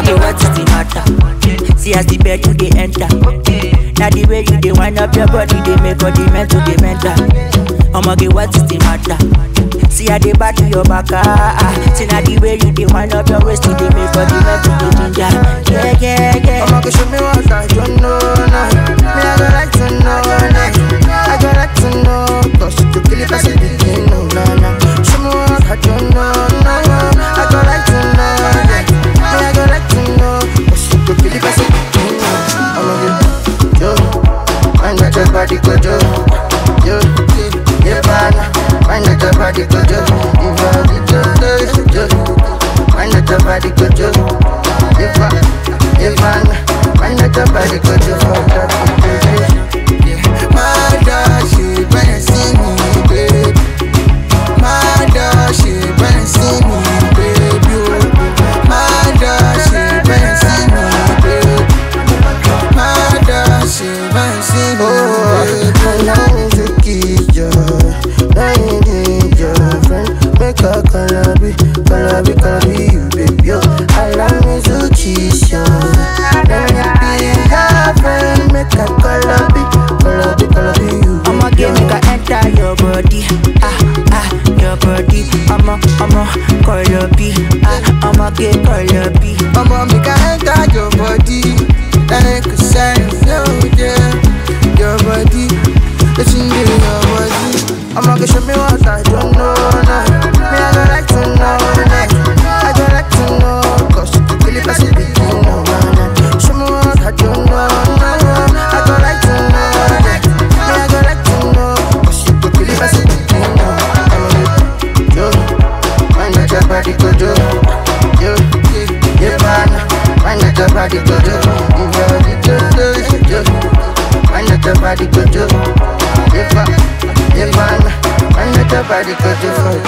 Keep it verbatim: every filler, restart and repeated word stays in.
I'ma get what is the matter? See as the bed you dey enter. Now the way you dey wind up your body, they make all the mental, the mental. I'ma get what is the matter? See how they back to your back, ah, ah. See now the way you dey wind up your waist, you dey make all the mental, the ginger. Yeah, yeah, yeah. I'ma go show me what I don't know, nah. Me I go like to know, nah. I go like to know, cause you could kill it as a begin, no, nah, nah. Show me what I don't know, nah. I go like to know, nah. Me I go like to know, cause you could kill it as a begin, no. I'ma get yo, find out your body go yo, yo, yeah, man. Find out your body go yo, if I did yo, yo. Find out your body go yo, if I, if man. Find out your body go yo, fuck up, yeah. My dog, she when I see me, babe. My dog, she when I see me, babe. My dog, she when I see me, babe. My dog, she when I see me, babe. I need to kiss you. I need your friend. Make a calabi, calabi, calabi, you, baby. Yo, allow me to kiss you. Let me be your friend. Make a calabi, calabi, calabi, you. I'ma get make I enter your body, ah ah, your body. I'ma I'ma call your B, ah I'ma get call your B. I'ma make I enter your body. Like a sign of you, yeah. Your body, it's in your body. I'ma go show me what I don't know, nah. Me I go like to know, nah. I go like to know, cause you could kill it as a begin, no, nah. Show me what I don't know, nah. I go like to know, nah. Me I go like to know, cause you could kill it as a begin, no. I'ma get yo, find out your body go yo, yo, yeah, man. Find out your body go yo, if I did yo, yo. Find out your body go yo, yeah, man. Yeah, man, find out your body go to for